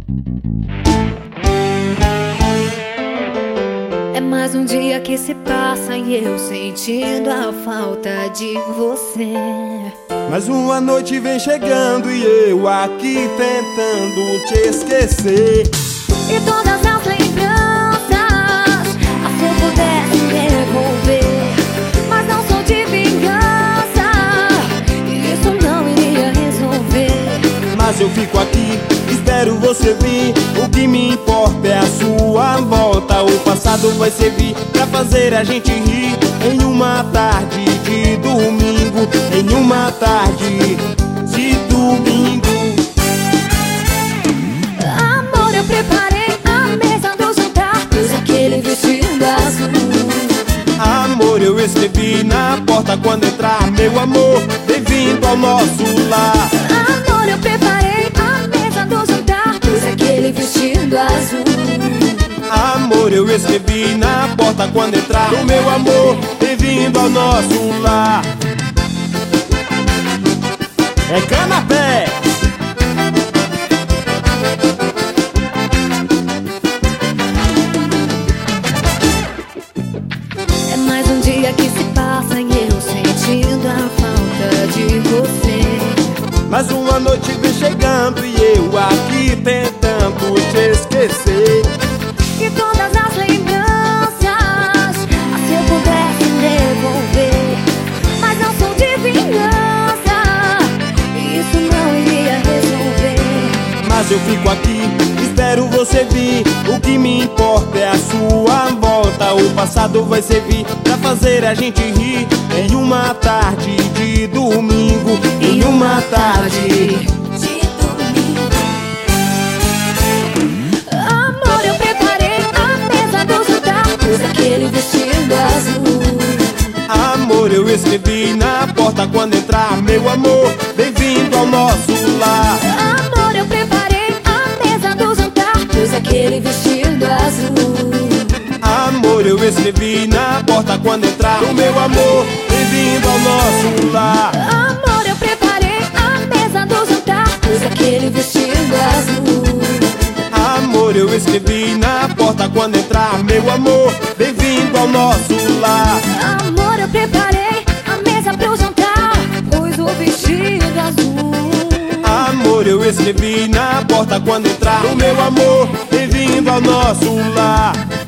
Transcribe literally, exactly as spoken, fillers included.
É mais um dia que se passa e eu sentindo a falta de você. Mais uma noite vem chegando e eu aqui tentando te esquecer. E todas as lembranças, ah, se eu pudesse devolver, mas não sou de vingança, e isso não iria resolver. Mas eu fico aqui, espero você vir. O que me importa é a sua volta. O passado vai servir pra fazer a gente rir. Em uma tarde de domingo, em uma tarde de domingo. Amor, eu preparei a mesa do jantar, pus aquele vestido azul. Amor, eu escrevi na porta quando entrar. Meu amor, bem-vindo ao nosso lar. Amor, eu preparei a mesa do jantar, pus aquele vestido azul. Amor, eu escrevi na porta quando entrar. O meu amor, bem-vindo ao nosso lar. É canapé. É mais um dia que se passa e eu sentindo a falta de você. Mais uma noite vem chegando e eu aqui tentando te esquecer. E todas as lembranças, ah, se eu pudesse devolver, mas não sou de vingança, e isso não iria resolver. Mas eu fico aqui, espero você vir. O que me importa é a sua volta. O passado vai servir pra fazer a gente rir. Em uma tarde de domingo, em uma tarde de domingo. Amor, eu preparei a mesa do jantar, pus aquele vestido azul. Amor, eu escrevi na porta quando entrar. Meu amor, bem-vindo ao nosso lar. Amor, eu preparei a mesa do jantar, pus aquele vestido azul. Amor, eu escrevi na porta quando entrar. O meu amor, bem-vindo ao nosso lar. Amor, eu preparei a mesa do jantar, pus aquele vestido azul. Amor, eu escrevi na porta quando entrar. Meu amor, bem-vindo ao nosso lar. Amor, eu preparei a mesa pro jantar, pus o vestido azul. Amor, eu escrevi na porta quando entrar. O meu amor, bem-vindo ao nosso lar.